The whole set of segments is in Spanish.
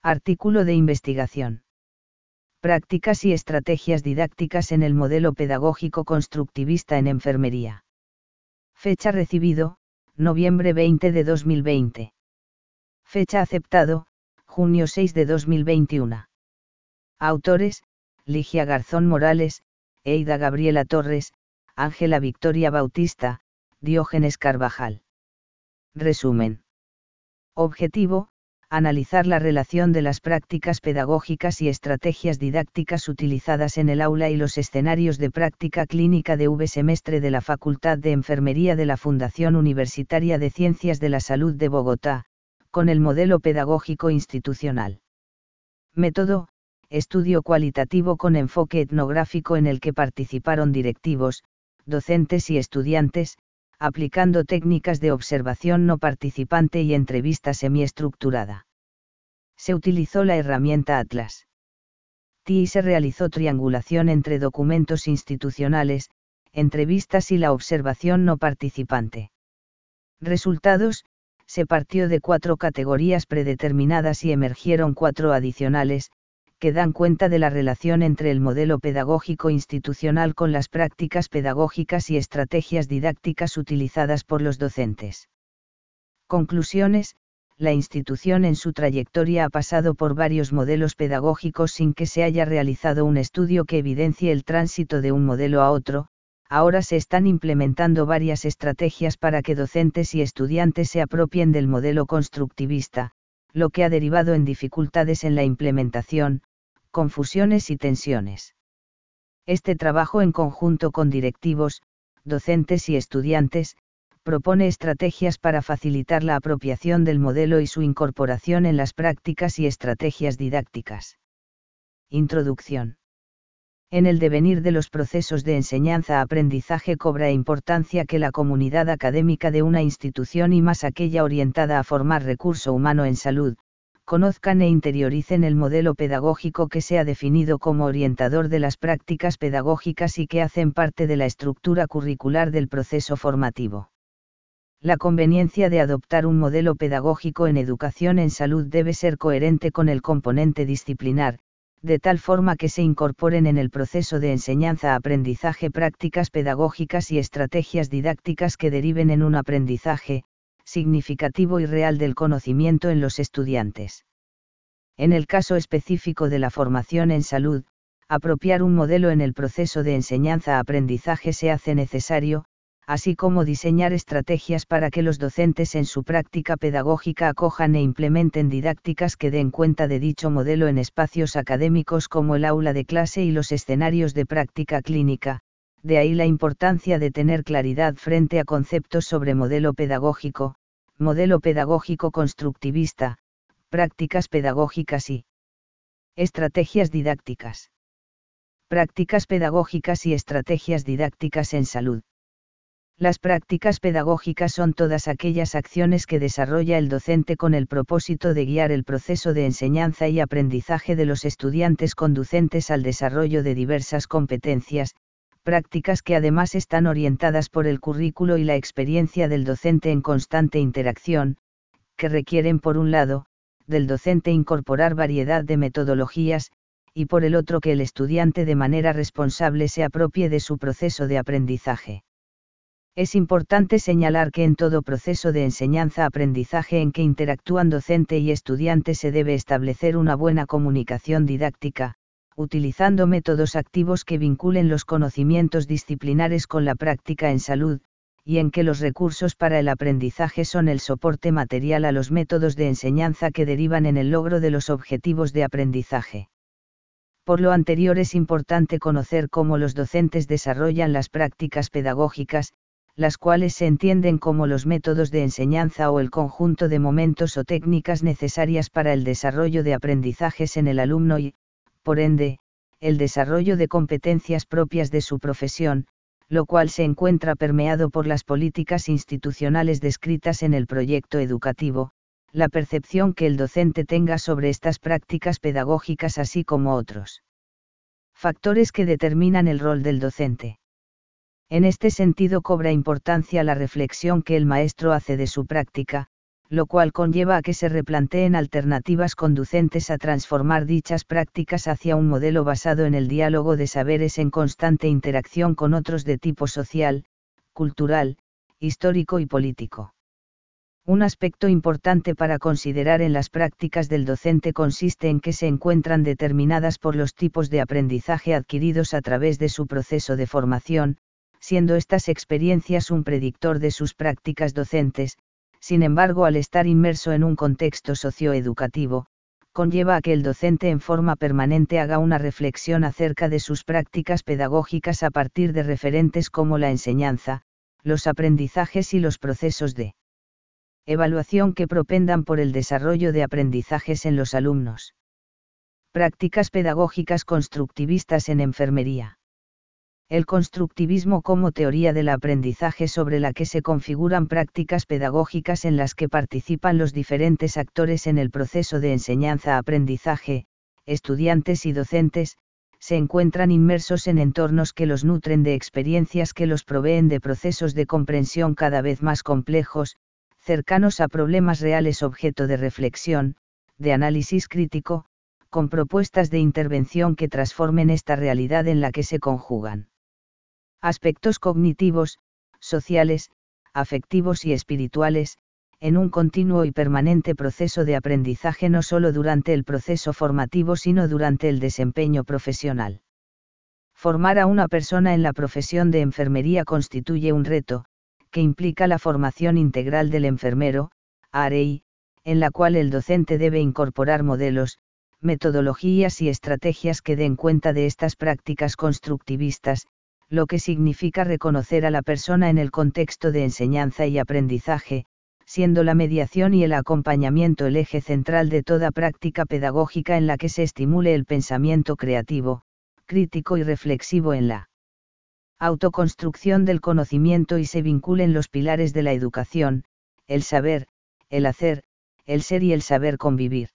Artículo de investigación. Prácticas y estrategias didácticas en el modelo pedagógico constructivista en enfermería. Fecha recibido, noviembre 20 de 2020. Fecha aceptado, junio 6 de 2021. Autores, Ligia Garzón Morales, Eida Gabriela Torres, Ángela Victoria Bautista, Diógenes Carvajal. Resumen. Objetivo: analizar la relación de las prácticas pedagógicas y estrategias didácticas utilizadas en el aula y los escenarios de práctica clínica de semestre de la Facultad de Enfermería de la Fundación Universitaria de Ciencias de la Salud de Bogotá, con el modelo pedagógico institucional. Método: estudio cualitativo con enfoque etnográfico en el que participaron directivos, docentes y estudiantes, aplicando técnicas de observación no participante y entrevista semiestructurada. Se utilizó la herramienta Atlas. Y se realizó triangulación entre documentos institucionales, entrevistas y la observación no participante. Resultados: se partió de 4 categorías predeterminadas y emergieron 4 adicionales, que dan cuenta de la relación entre el modelo pedagógico institucional con las prácticas pedagógicas y estrategias didácticas utilizadas por los docentes. Conclusiones: la institución en su trayectoria ha pasado por varios modelos pedagógicos sin que se haya realizado un estudio que evidencie el tránsito de un modelo a otro. Ahora se están implementando varias estrategias para que docentes y estudiantes se apropien del modelo constructivista, lo que ha derivado en dificultades en la implementación, confusiones y tensiones. Este trabajo en conjunto con directivos, docentes y estudiantes, propone estrategias para facilitar la apropiación del modelo y su incorporación en las prácticas y estrategias didácticas. Introducción. En el devenir de los procesos de enseñanza-aprendizaje cobra importancia que la comunidad académica de una institución y más aquella orientada a formar recurso humano en salud, conozcan e interioricen el modelo pedagógico que se ha definido como orientador de las prácticas pedagógicas y que hacen parte de la estructura curricular del proceso formativo. La conveniencia de adoptar un modelo pedagógico en educación en salud debe ser coherente con el componente disciplinar, de tal forma que se incorporen en el proceso de enseñanza-aprendizaje prácticas pedagógicas y estrategias didácticas que deriven en un aprendizaje significativo y real del conocimiento en los estudiantes. En el caso específico de la formación en salud, apropiar un modelo en el proceso de enseñanza-aprendizaje se hace necesario, así como diseñar estrategias para que los docentes en su práctica pedagógica acojan e implementen didácticas que den cuenta de dicho modelo en espacios académicos como el aula de clase y los escenarios de práctica clínica. De ahí la importancia de tener claridad frente a conceptos sobre modelo pedagógico constructivista, prácticas pedagógicas y estrategias didácticas. Prácticas pedagógicas y estrategias didácticas en salud. Las prácticas pedagógicas son todas aquellas acciones que desarrolla el docente con el propósito de guiar el proceso de enseñanza y aprendizaje de los estudiantes conducentes al desarrollo de diversas competencias, prácticas que además están orientadas por el currículo y la experiencia del docente en constante interacción, que requieren por un lado, del docente incorporar variedad de metodologías, y por el otro que el estudiante de manera responsable se apropie de su proceso de aprendizaje. Es importante señalar que en todo proceso de enseñanza-aprendizaje en que interactúan docente y estudiante se debe establecer una buena comunicación didáctica, utilizando métodos activos que vinculen los conocimientos disciplinares con la práctica en salud, y en que los recursos para el aprendizaje son el soporte material a los métodos de enseñanza que derivan en el logro de los objetivos de aprendizaje. Por lo anterior es importante conocer cómo los docentes desarrollan las prácticas pedagógicas, las cuales se entienden como los métodos de enseñanza o el conjunto de momentos o técnicas necesarias para el desarrollo de aprendizajes en el alumno y, por ende, el desarrollo de competencias propias de su profesión, lo cual se encuentra permeado por las políticas institucionales descritas en el proyecto educativo, la percepción que el docente tenga sobre estas prácticas pedagógicas así como otros factores que determinan el rol del docente. En este sentido cobra importancia la reflexión que el maestro hace de su práctica, lo cual conlleva a que se replanteen alternativas conducentes a transformar dichas prácticas hacia un modelo basado en el diálogo de saberes en constante interacción con otros de tipo social, cultural, histórico y político. Un aspecto importante para considerar en las prácticas del docente consiste en que se encuentran determinadas por los tipos de aprendizaje adquiridos a través de su proceso de formación, siendo estas experiencias un predictor de sus prácticas docentes. Sin embargo, al estar inmerso en un contexto socioeducativo, conlleva a que el docente en forma permanente haga una reflexión acerca de sus prácticas pedagógicas a partir de referentes como la enseñanza, los aprendizajes y los procesos de evaluación que propendan por el desarrollo de aprendizajes en los alumnos. Prácticas pedagógicas constructivistas en enfermería. El constructivismo como teoría del aprendizaje sobre la que se configuran prácticas pedagógicas en las que participan los diferentes actores en el proceso de enseñanza-aprendizaje, estudiantes y docentes, se encuentran inmersos en entornos que los nutren de experiencias que los proveen de procesos de comprensión cada vez más complejos, cercanos a problemas reales objeto de reflexión, de análisis crítico, con propuestas de intervención que transformen esta realidad en la que se conjugan aspectos cognitivos, sociales, afectivos y espirituales, en un continuo y permanente proceso de aprendizaje no solo durante el proceso formativo sino durante el desempeño profesional. Formar a una persona en la profesión de enfermería constituye un reto, que implica la formación integral del enfermero, AREI, en la cual el docente debe incorporar modelos, metodologías y estrategias que den cuenta de estas prácticas constructivistas, lo que significa reconocer a la persona en el contexto de enseñanza y aprendizaje, siendo la mediación y el acompañamiento el eje central de toda práctica pedagógica en la que se estimule el pensamiento creativo, crítico y reflexivo en la autoconstrucción del conocimiento y se vinculen los pilares de la educación, el saber, el hacer, el ser y el saber convivir.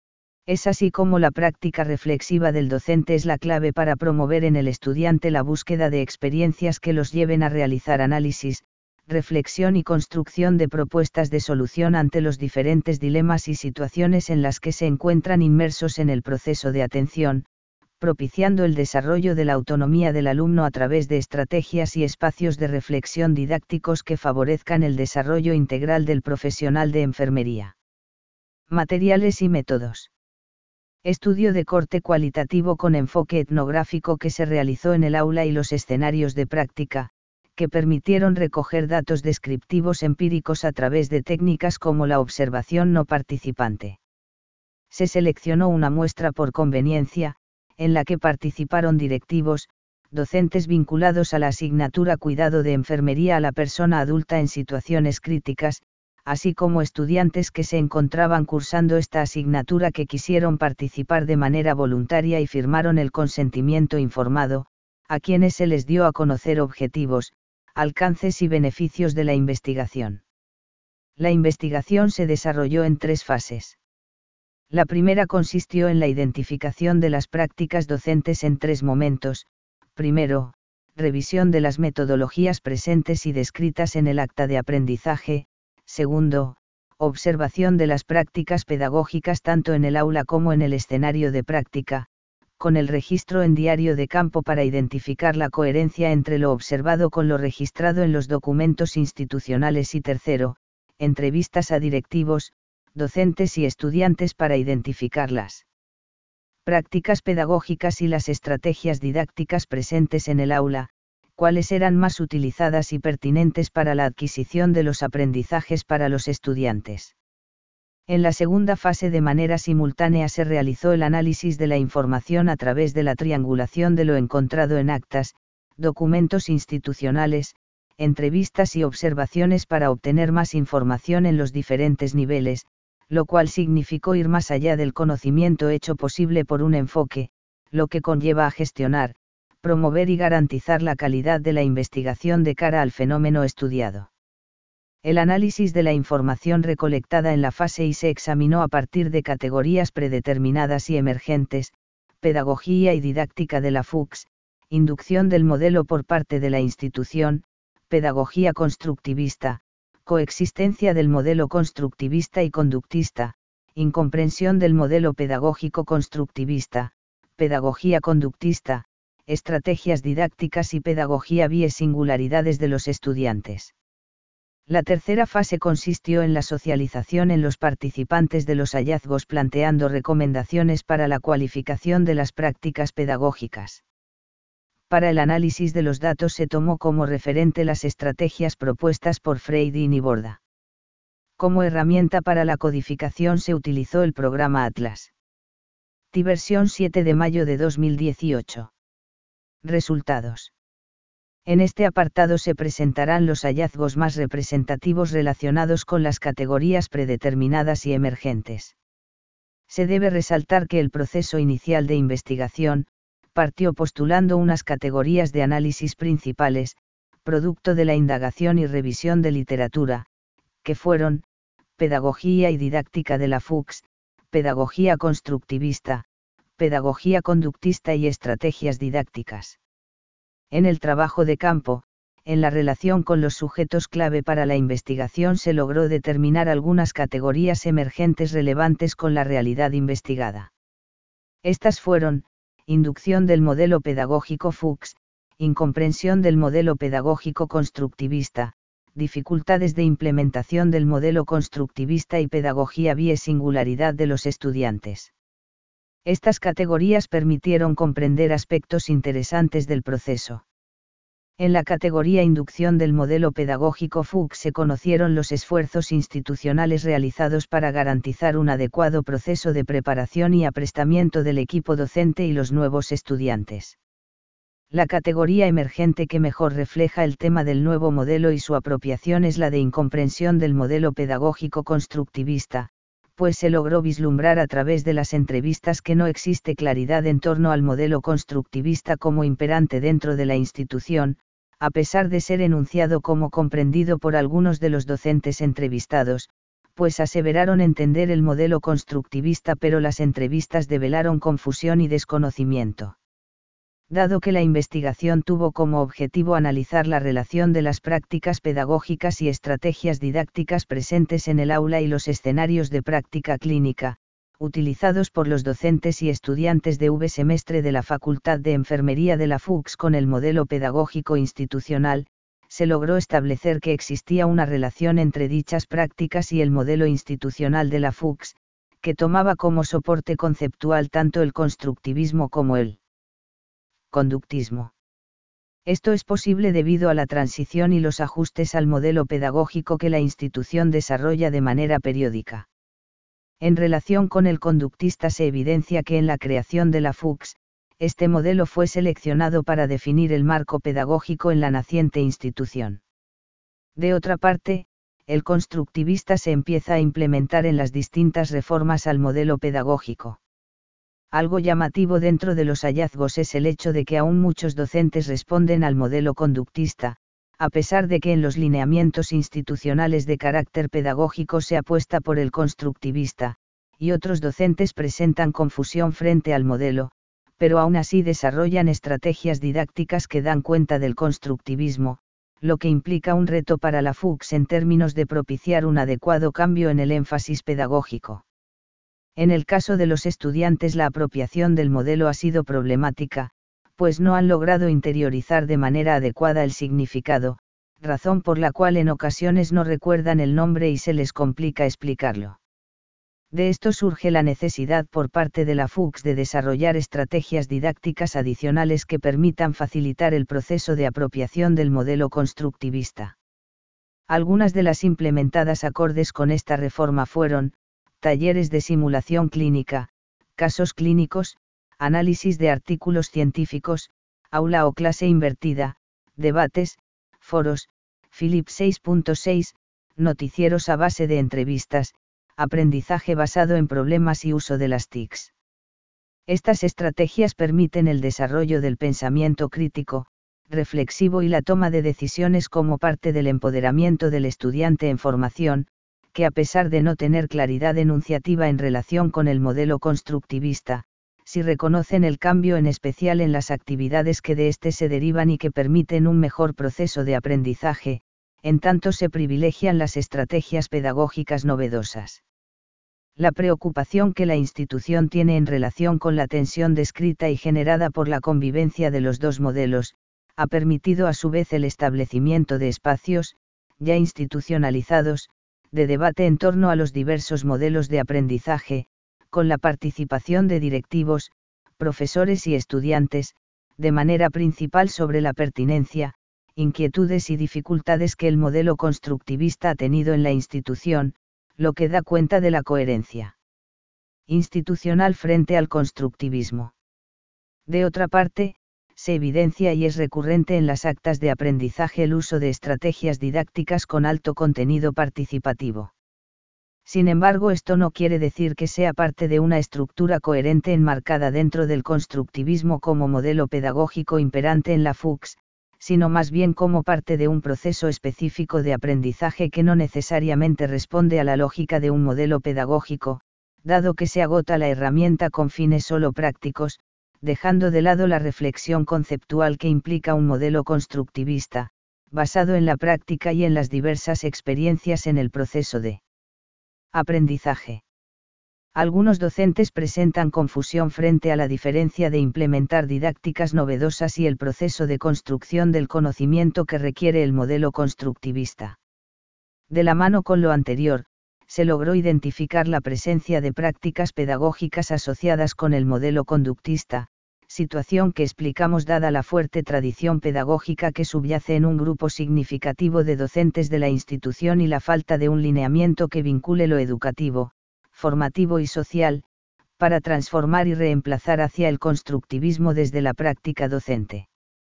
Es así como la práctica reflexiva del docente es la clave para promover en el estudiante la búsqueda de experiencias que los lleven a realizar análisis, reflexión y construcción de propuestas de solución ante los diferentes dilemas y situaciones en las que se encuentran inmersos en el proceso de atención, propiciando el desarrollo de la autonomía del alumno a través de estrategias y espacios de reflexión didácticos que favorezcan el desarrollo integral del profesional de enfermería. Materiales y métodos. Estudio de corte cualitativo con enfoque etnográfico que se realizó en el aula y los escenarios de práctica, que permitieron recoger datos descriptivos empíricos a través de técnicas como la observación no participante. Se seleccionó una muestra por conveniencia, en la que participaron directivos, docentes vinculados a la asignatura Cuidado de Enfermería a la persona adulta en situaciones críticas, así como estudiantes que se encontraban cursando esta asignatura que quisieron participar de manera voluntaria y firmaron el consentimiento informado, a quienes se les dio a conocer objetivos, alcances y beneficios de la investigación. La investigación se desarrolló en 3 fases. La primera consistió en la identificación de las prácticas docentes en 3 momentos. Primero, revisión de las metodologías presentes y descritas en el acta de aprendizaje. Segundo, observación de las prácticas pedagógicas tanto en el aula como en el escenario de práctica, con el registro en diario de campo para identificar la coherencia entre lo observado con lo registrado en los documentos institucionales y tercero, entrevistas a directivos, docentes y estudiantes para identificar las prácticas pedagógicas y las estrategias didácticas presentes en el aula, cuáles eran más utilizadas y pertinentes para la adquisición de los aprendizajes para los estudiantes. En la segunda fase de manera simultánea se realizó el análisis de la información a través de la triangulación de lo encontrado en actas, documentos institucionales, entrevistas y observaciones para obtener más información en los diferentes niveles, lo cual significó ir más allá del conocimiento hecho posible por un enfoque, lo que conlleva a gestionar, promover y garantizar la calidad de la investigación de cara al fenómeno estudiado. El análisis de la información recolectada en la fase I se examinó a partir de categorías predeterminadas y emergentes, pedagogía y didáctica de la FUCS, inducción del modelo por parte de la institución, pedagogía constructivista, coexistencia del modelo constructivista y conductista, incomprensión del modelo pedagógico constructivista, pedagogía conductista, estrategias didácticas y pedagogía singularidades de los estudiantes. La tercera fase consistió en la socialización en los participantes de los hallazgos, planteando recomendaciones para la cualificación de las prácticas pedagógicas. Para el análisis de los datos se tomó como referente las estrategias propuestas por Freire y Niborda. Como herramienta para la codificación se utilizó el programa Atlas. Versión 7 de mayo de 2018. Resultados. En este apartado se presentarán los hallazgos más representativos relacionados con las categorías predeterminadas y emergentes. Se debe resaltar que el proceso inicial de investigación partió postulando unas categorías de análisis principales, producto de la indagación y revisión de literatura, que fueron: pedagogía y didáctica de la Fuchs, pedagogía constructivista, pedagogía conductista y estrategias didácticas. En el trabajo de campo, en la relación con los sujetos clave para la investigación se logró determinar algunas categorías emergentes relevantes con la realidad investigada. Estas fueron: inducción del modelo pedagógico Fuchs, incomprensión del modelo pedagógico constructivista, dificultades de implementación del modelo constructivista y pedagogía singularidad de los estudiantes. Estas categorías permitieron comprender aspectos interesantes del proceso. En la categoría inducción del modelo pedagógico Fuchs se conocieron los esfuerzos institucionales realizados para garantizar un adecuado proceso de preparación y aprestamiento del equipo docente y los nuevos estudiantes. La categoría emergente que mejor refleja el tema del nuevo modelo y su apropiación es la de incomprensión del modelo pedagógico constructivista, pues se logró vislumbrar a través de las entrevistas que no existe claridad en torno al modelo constructivista como imperante dentro de la institución, a pesar de ser enunciado como comprendido por algunos de los docentes entrevistados, pues aseveraron entender el modelo constructivista, pero las entrevistas develaron confusión y desconocimiento. Dado que la investigación tuvo como objetivo analizar la relación de las prácticas pedagógicas y estrategias didácticas presentes en el aula y los escenarios de práctica clínica, utilizados por los docentes y estudiantes de semestre de la Facultad de Enfermería de la Fuchs con el modelo pedagógico institucional, se logró establecer que existía una relación entre dichas prácticas y el modelo institucional de la Fuchs, que tomaba como soporte conceptual tanto el constructivismo como el conductismo. Esto es posible debido a la transición y los ajustes al modelo pedagógico que la institución desarrolla de manera periódica. En relación con el conductista se evidencia que en la creación de la Fuchs, este modelo fue seleccionado para definir el marco pedagógico en la naciente institución. De otra parte, el constructivista se empieza a implementar en las distintas reformas al modelo pedagógico. Algo llamativo dentro de los hallazgos es el hecho de que aún muchos docentes responden al modelo conductista, a pesar de que en los lineamientos institucionales de carácter pedagógico se apuesta por el constructivista, y otros docentes presentan confusión frente al modelo, pero aún así desarrollan estrategias didácticas que dan cuenta del constructivismo, lo que implica un reto para la Fuchs en términos de propiciar un adecuado cambio en el énfasis pedagógico. En el caso de los estudiantes, la apropiación del modelo ha sido problemática, pues no han logrado interiorizar de manera adecuada el significado, razón por la cual en ocasiones no recuerdan el nombre y se les complica explicarlo. De esto surge la necesidad por parte de la Fuchs de desarrollar estrategias didácticas adicionales que permitan facilitar el proceso de apropiación del modelo constructivista. Algunas de las implementadas acordes con esta reforma fueron: talleres de simulación clínica, casos clínicos, análisis de artículos científicos, aula o clase invertida, debates, foros, Philips 6.6, noticieros a base de entrevistas, aprendizaje basado en problemas y uso de las TICs. Estas estrategias permiten el desarrollo del pensamiento crítico, reflexivo y la toma de decisiones como parte del empoderamiento del estudiante en formación, que a pesar de no tener claridad enunciativa en relación con el modelo constructivista, sí reconocen el cambio, en especial en las actividades que de éste se derivan y que permiten un mejor proceso de aprendizaje, en tanto se privilegian las estrategias pedagógicas novedosas. La preocupación que la institución tiene en relación con la tensión descrita y generada por la convivencia de los dos modelos, ha permitido a su vez el establecimiento de espacios, ya institucionalizados, de debate en torno a los diversos modelos de aprendizaje, con la participación de directivos, profesores y estudiantes, de manera principal sobre la pertinencia, inquietudes y dificultades que el modelo constructivista ha tenido en la institución, lo que da cuenta de la coherencia institucional frente al constructivismo. De otra parte, se evidencia y es recurrente en las actas de aprendizaje el uso de estrategias didácticas con alto contenido participativo. Sin embargo, esto no quiere decir que sea parte de una estructura coherente enmarcada dentro del constructivismo como modelo pedagógico imperante en la FUCS, sino más bien como parte de un proceso específico de aprendizaje que no necesariamente responde a la lógica de un modelo pedagógico, dado que se agota la herramienta con fines solo prácticos, dejando de lado la reflexión conceptual que implica un modelo constructivista, basado en la práctica y en las diversas experiencias en el proceso de aprendizaje. Algunos docentes presentan confusión frente a la diferencia de implementar didácticas novedosas y el proceso de construcción del conocimiento que requiere el modelo constructivista. De la mano con lo anterior, se logró identificar la presencia de prácticas pedagógicas asociadas con el modelo conductista, situación que explicamos dada la fuerte tradición pedagógica que subyace en un grupo significativo de docentes de la institución y la falta de un lineamiento que vincule lo educativo, formativo y social, para transformar y reemplazar hacia el constructivismo desde la práctica docente.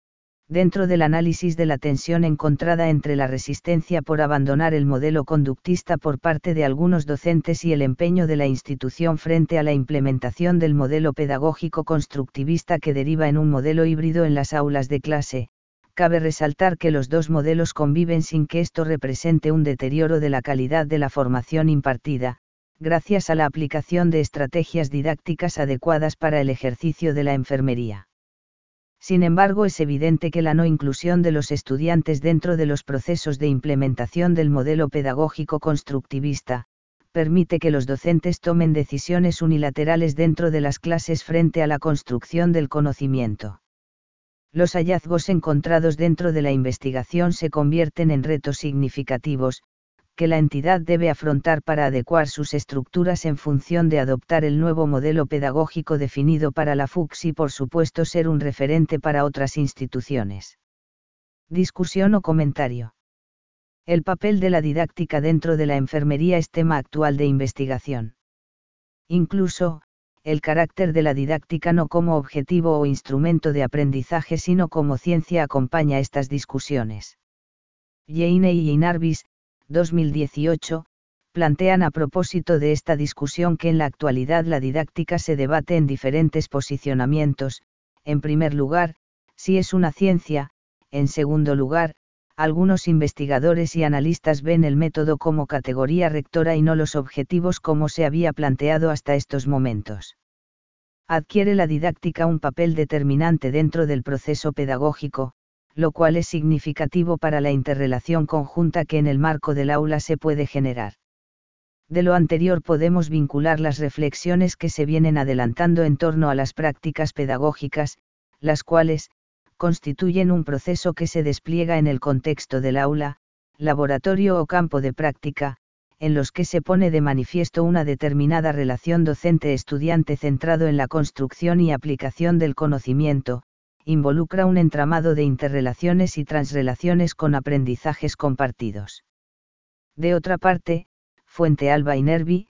Dentro del análisis de la tensión encontrada entre la resistencia por abandonar el modelo conductista por parte de algunos docentes y el empeño de la institución frente a la implementación del modelo pedagógico constructivista que deriva en un modelo híbrido en las aulas de clase, cabe resaltar que los dos modelos conviven sin que esto represente un deterioro de la calidad de la formación impartida, gracias a la aplicación de estrategias didácticas adecuadas para el ejercicio de la enfermería. Sin embargo, es evidente que la no inclusión de los estudiantes dentro de los procesos de implementación del modelo pedagógico constructivista, permite que los docentes tomen decisiones unilaterales dentro de las clases frente a la construcción del conocimiento. Los hallazgos encontrados dentro de la investigación se convierten en retos significativos, que la entidad debe afrontar para adecuar sus estructuras en función de adoptar el nuevo modelo pedagógico definido para la FUCS y por supuesto ser un referente para otras instituciones. Discusión o comentario. El papel de la didáctica dentro de la enfermería es tema actual de investigación. Incluso, el carácter de la didáctica no como objetivo o instrumento de aprendizaje sino como ciencia acompaña estas discusiones. Jane y Inarbis, 2018, plantean a propósito de esta discusión que en la actualidad la didáctica se debate en diferentes posicionamientos, en primer lugar, si es una ciencia, en segundo lugar, algunos investigadores y analistas ven el método como categoría rectora y no los objetivos como se había planteado hasta estos momentos. Adquiere la didáctica un papel determinante dentro del proceso pedagógico, lo cual es significativo para la interrelación conjunta que en el marco del aula se puede generar. De lo anterior podemos vincular las reflexiones que se vienen adelantando en torno a las prácticas pedagógicas, las cuales, constituyen un proceso que se despliega en el contexto del aula, laboratorio o campo de práctica, en los que se pone de manifiesto una determinada relación docente-estudiante centrado en la construcción y aplicación del conocimiento, involucra un entramado de interrelaciones y transrelaciones con aprendizajes compartidos. De otra parte, Fuentealba y Nervi,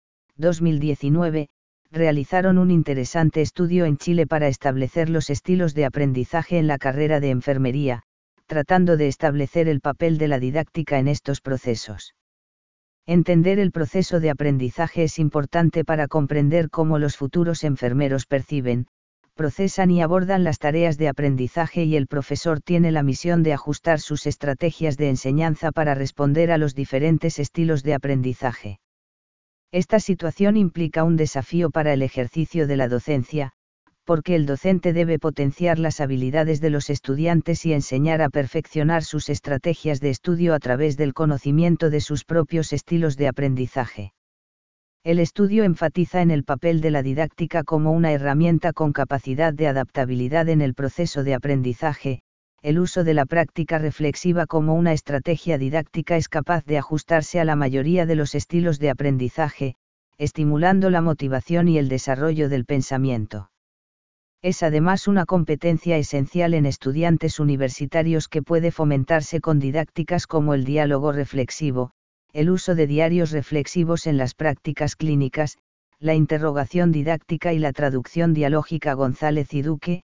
2019, realizaron un interesante estudio en Chile para establecer los estilos de aprendizaje en la carrera de enfermería, tratando de establecer el papel de la didáctica en estos procesos. Entender el proceso de aprendizaje es importante para comprender cómo los futuros enfermeros perciben, procesan y abordan las tareas de aprendizaje y el profesor tiene la misión de ajustar sus estrategias de enseñanza para responder a los diferentes estilos de aprendizaje. Esta situación implica un desafío para el ejercicio de la docencia, porque el docente debe potenciar las habilidades de los estudiantes y enseñar a perfeccionar sus estrategias de estudio a través del conocimiento de sus propios estilos de aprendizaje. El estudio enfatiza en el papel de la didáctica como una herramienta con capacidad de adaptabilidad en el proceso de aprendizaje. El uso de la práctica reflexiva como una estrategia didáctica es capaz de ajustarse a la mayoría de los estilos de aprendizaje, estimulando la motivación y el desarrollo del pensamiento. Es además una competencia esencial en estudiantes universitarios que puede fomentarse con didácticas como el diálogo reflexivo, el uso de diarios reflexivos en las prácticas clínicas, la interrogación didáctica y la traducción dialógica. González y Duque,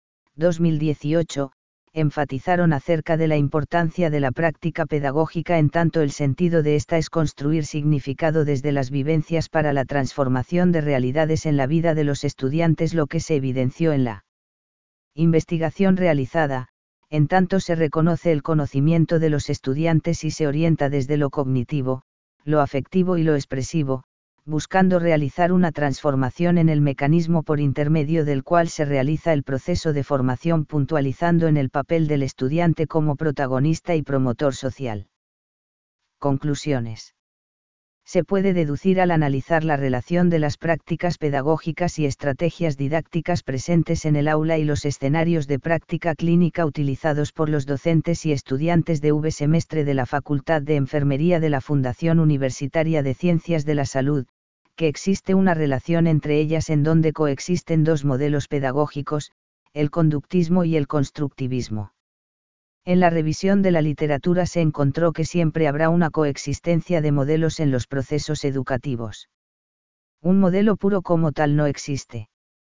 2018, enfatizaron acerca de la importancia de la práctica pedagógica en tanto el sentido de esta es construir significado desde las vivencias para la transformación de realidades en la vida de los estudiantes, lo que se evidenció en la investigación realizada, en tanto se reconoce el conocimiento de los estudiantes y se orienta desde lo cognitivo, lo afectivo y lo expresivo, buscando realizar una transformación en el mecanismo por intermedio del cual se realiza el proceso de formación, puntualizando en el papel del estudiante como protagonista y promotor social. Conclusiones. Se puede deducir al analizar la relación de las prácticas pedagógicas y estrategias didácticas presentes en el aula y los escenarios de práctica clínica utilizados por los docentes y estudiantes de semestre de la Facultad de Enfermería de la Fundación Universitaria de Ciencias de la Salud, que existe una relación entre ellas en donde coexisten dos modelos pedagógicos, el conductismo y el constructivismo. En la revisión de la literatura se encontró que siempre habrá una coexistencia de modelos en los procesos educativos. Un modelo puro como tal no existe.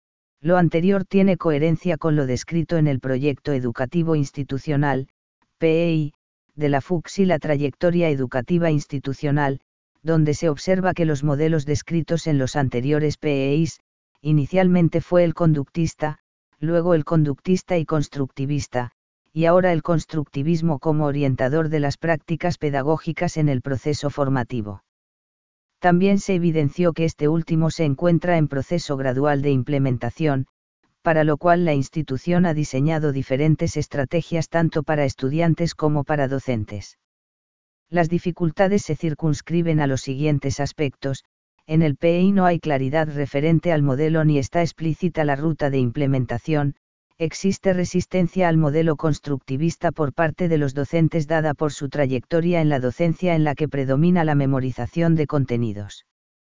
Lo anterior tiene coherencia con lo descrito en el proyecto educativo institucional, PEI, de la FUCS y la trayectoria educativa institucional, donde se observa que los modelos descritos en los anteriores PEIs, inicialmente fue el conductista, luego el conductista y constructivista, y ahora el constructivismo como orientador de las prácticas pedagógicas en el proceso formativo. También se evidenció que este último se encuentra en proceso gradual de implementación, para lo cual la institución ha diseñado diferentes estrategias tanto para estudiantes como para docentes. Las dificultades se circunscriben a los siguientes aspectos: en el PEI no hay claridad referente al modelo ni está explícita la ruta de implementación. Existe resistencia al modelo constructivista por parte de los docentes dada por su trayectoria en la docencia en la que predomina la memorización de contenidos.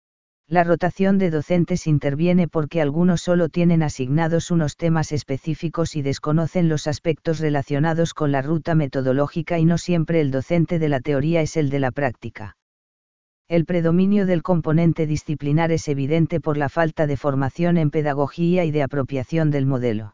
La rotación de docentes interviene porque algunos solo tienen asignados unos temas específicos y desconocen los aspectos relacionados con la ruta metodológica y no siempre el docente de la teoría es el de la práctica. El predominio del componente disciplinar es evidente por la falta de formación en pedagogía y de apropiación del modelo.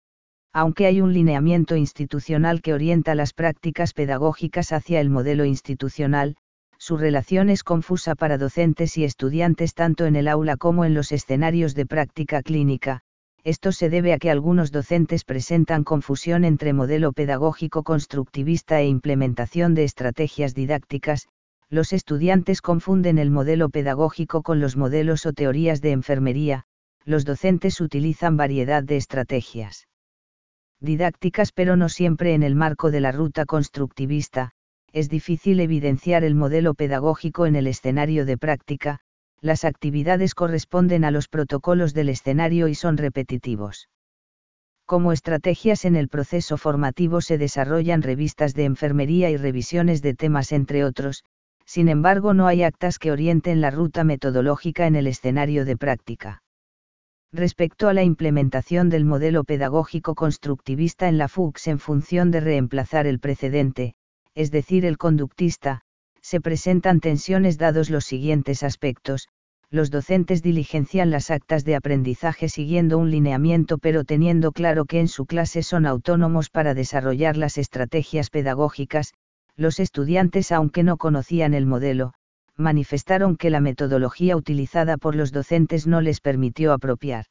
Aunque hay un lineamiento institucional que orienta las prácticas pedagógicas hacia el modelo institucional, su relación es confusa para docentes y estudiantes tanto en el aula como en los escenarios de práctica clínica. Esto se debe a que algunos docentes presentan confusión entre modelo pedagógico constructivista e implementación de estrategias didácticas. Los estudiantes confunden el modelo pedagógico con los modelos o teorías de enfermería. Los docentes utilizan variedad de estrategias didácticas pero no siempre en el marco de la ruta constructivista. Es difícil evidenciar el modelo pedagógico en el escenario de práctica, las actividades corresponden a los protocolos del escenario y son repetitivos. Como estrategias en el proceso formativo se desarrollan revistas de enfermería y revisiones de temas entre otros, sin embargo no hay actas que orienten la ruta metodológica en el escenario de práctica. Respecto a la implementación del modelo pedagógico constructivista en la FUCS en función de reemplazar el precedente, es decir, el conductista, se presentan tensiones dados los siguientes aspectos: los docentes diligencian las actas de aprendizaje siguiendo un lineamiento pero teniendo claro que en su clase son autónomos para desarrollar las estrategias pedagógicas. Los estudiantes, aunque no conocían el modelo, manifestaron que la metodología utilizada por los docentes no les permitió apropiar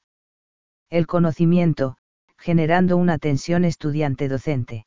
el conocimiento, generando una tensión estudiante-docente.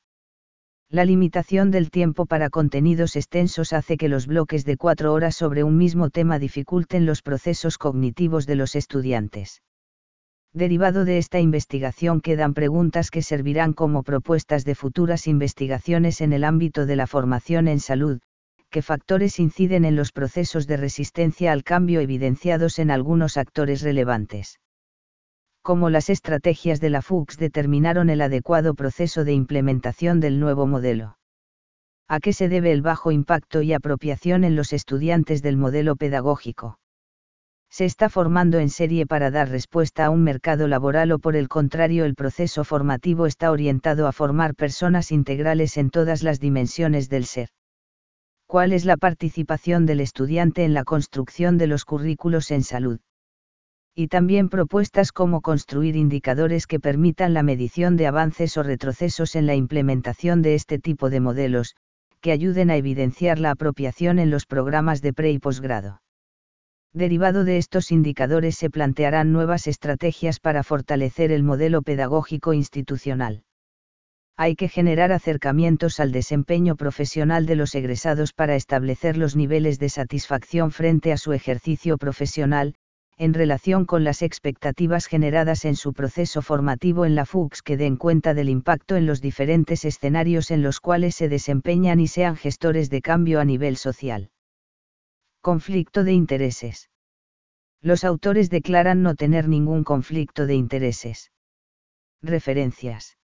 La limitación del tiempo para contenidos extensos hace que los bloques de 4 horas sobre un mismo tema dificulten los procesos cognitivos de los estudiantes. Derivado de esta investigación quedan preguntas que servirán como propuestas de futuras investigaciones en el ámbito de la formación en salud. ¿Qué factores inciden en los procesos de resistencia al cambio evidenciados en algunos actores relevantes? ¿Cómo las estrategias de la FUCS determinaron el adecuado proceso de implementación del nuevo modelo? ¿A qué se debe el bajo impacto y apropiación en los estudiantes del modelo pedagógico? ¿Se está formando en serie para dar respuesta a un mercado laboral o por el contrario el proceso formativo está orientado a formar personas integrales en todas las dimensiones del ser? ¿Cuál es la participación del estudiante en la construcción de los currículos en salud? Y también propuestas como construir indicadores que permitan la medición de avances o retrocesos en la implementación de este tipo de modelos, que ayuden a evidenciar la apropiación en los programas de pre y posgrado. Derivado de estos indicadores se plantearán nuevas estrategias para fortalecer el modelo pedagógico institucional. Hay que generar acercamientos al desempeño profesional de los egresados para establecer los niveles de satisfacción frente a su ejercicio profesional, en relación con las expectativas generadas en su proceso formativo en la FUCS que den cuenta del impacto en los diferentes escenarios en los cuales se desempeñan y sean gestores de cambio a nivel social. Conflicto de intereses. Los autores declaran no tener ningún conflicto de intereses. Referencias.